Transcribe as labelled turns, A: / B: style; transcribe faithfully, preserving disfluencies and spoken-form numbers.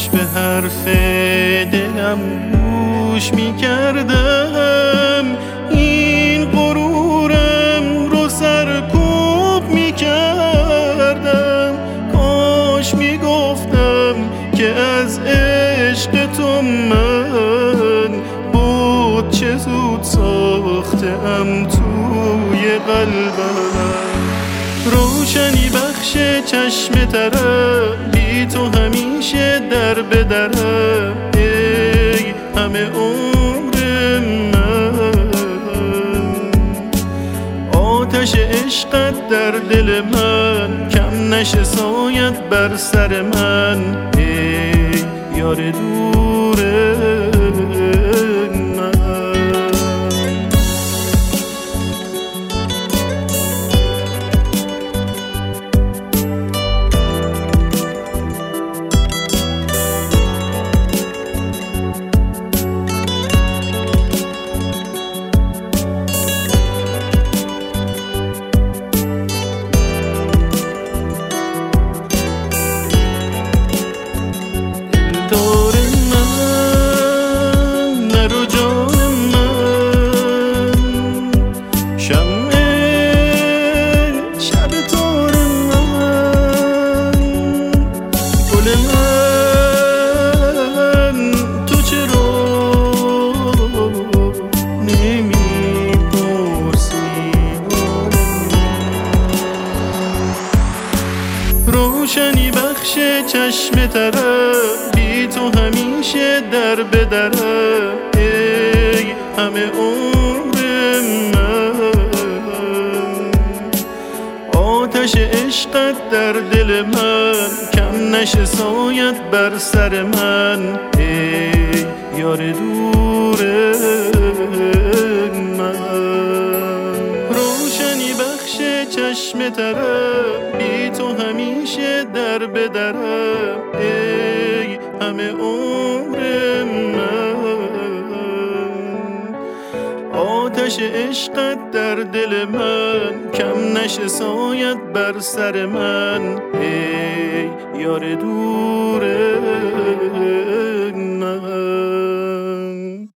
A: به حرف دلم گوش می کردم، این غرورم رو سرکوب می کردم. کاش می گفتم که از عشق تو من بود چه زود ساختم توی قلبم. روشنی بخش چشم ترم، بی تو همیشه در به درم، ای همه عمر من. آتش عشقت در دل من کم نشه سایت بر سر من، ای یار دور من. دور من نرو جان من، شمع شب تار من، گل من تو چرا نمی پرسی؟ روشنی بخش چشم ترم، بی تو همیشه در به درم، ای همه عمر من. آتش عشقت در دل من کم نشه سایت بر سر من، ای یار دور من. روشنی بخش چشم ترم، بی تو همیشه در به درم، ای همه عمر من. آتش عشقت در دل من کم نشه سایت بر سر من، ای یار دور